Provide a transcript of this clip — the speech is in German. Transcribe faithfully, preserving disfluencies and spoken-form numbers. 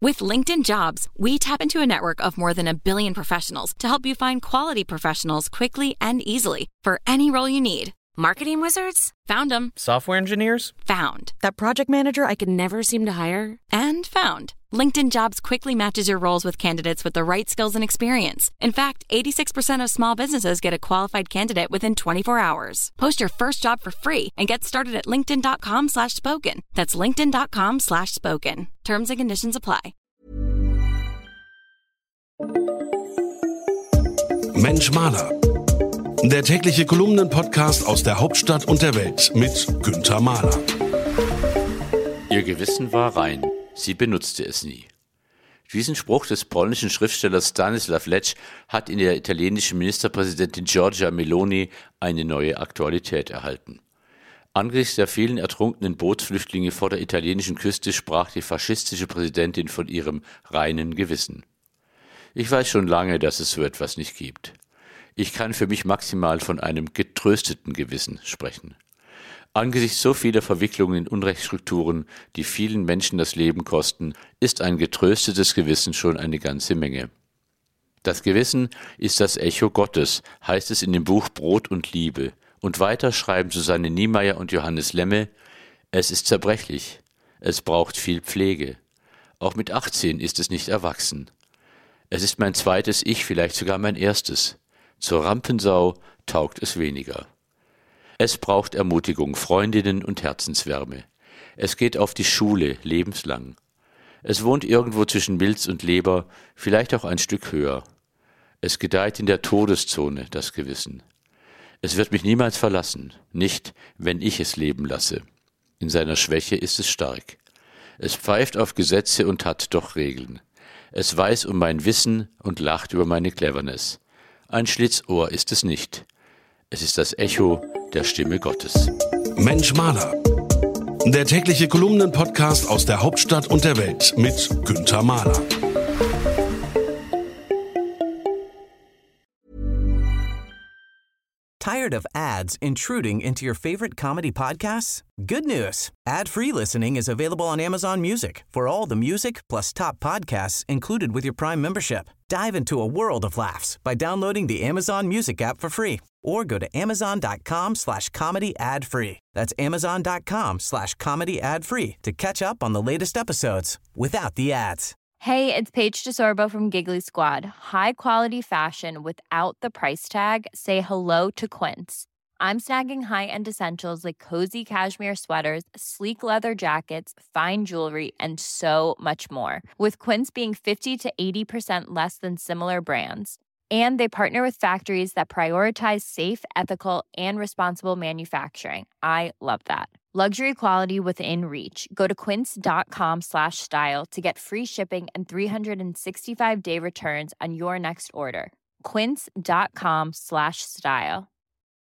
With LinkedIn Jobs, we tap into a network of more than a billion professionals to help you find quality professionals quickly and easily for any role you need. Marketing wizards? Found them. Software engineers? Found. That project manager I could never seem to hire? And found. LinkedIn Jobs quickly matches your roles with candidates with the right skills and experience. In fact, eighty-six percent of small businesses get a qualified candidate within twenty-four hours. Post your first job for free and get started at linkedin.com slash spoken. That's linkedin.com slash spoken. Terms and conditions apply. Mensch Maler. Der tägliche Kolumnen-Podcast aus der Hauptstadt und der Welt mit Günther Mahler. Ihr Gewissen war rein, sie benutzte es nie. Diesen Spruch des polnischen Schriftstellers Stanisław Lec hat in der italienischen Ministerpräsidentin Giorgia Meloni eine neue Aktualität erhalten. Angesichts der vielen ertrunkenen Bootsflüchtlinge vor der italienischen Küste sprach die faschistische Präsidentin von ihrem reinen Gewissen. Ich weiß schon lange, dass es so etwas nicht gibt. Ich kann für mich maximal von einem getrösteten Gewissen sprechen. Angesichts so vieler Verwicklungen in Unrechtsstrukturen, die vielen Menschen das Leben kosten, ist ein getröstetes Gewissen schon eine ganze Menge. Das Gewissen ist das Echo Gottes, heißt es in dem Buch Brot und Liebe. Und weiter schreiben Susanne Niemeyer und Johannes Lemme, es ist zerbrechlich, es braucht viel Pflege. Auch mit achtzehn ist es nicht erwachsen. Es ist mein zweites Ich, vielleicht sogar mein erstes. Zur Rampensau taugt es weniger. Es braucht Ermutigung, Freundinnen und Herzenswärme. Es geht auf die Schule, lebenslang. Es wohnt irgendwo zwischen Milz und Leber, vielleicht auch ein Stück höher. Es gedeiht in der Todeszone, das Gewissen. Es wird mich niemals verlassen, nicht, wenn ich es leben lasse. In seiner Schwäche ist es stark. Es pfeift auf Gesetze und hat doch Regeln. Es weiß um mein Wissen und lacht über meine Cleverness. Ein Schlitzohr ist es nicht. Es ist das Echo der Stimme Gottes. Mensch Maler. Der tägliche Kolumnen-Podcast aus der Hauptstadt und der Welt mit Günther Mahler. Tired of ads intruding into your favorite comedy podcasts? Good news. Ad-free listening is available on Amazon Music for all the music plus top podcasts included with your Prime membership. Dive into a world of laughs by downloading the Amazon Music app for free or go to amazon.com slash comedy ad free. That's amazon.com slash comedy ad free to catch up on the latest episodes without the ads. Hey, it's Paige DeSorbo from Giggly Squad. High quality fashion without the price tag. Say hello to Quince. I'm snagging high-end essentials like cozy cashmere sweaters, sleek leather jackets, fine jewelry, and so much more. With Quince being fifty to eighty percent less than similar brands. And they partner with factories that prioritize safe, ethical, and responsible manufacturing. I love that. Luxury quality within reach. Go to quince.com slash style to get free shipping and three sixty-five day returns on your next order. Quince.com slash style.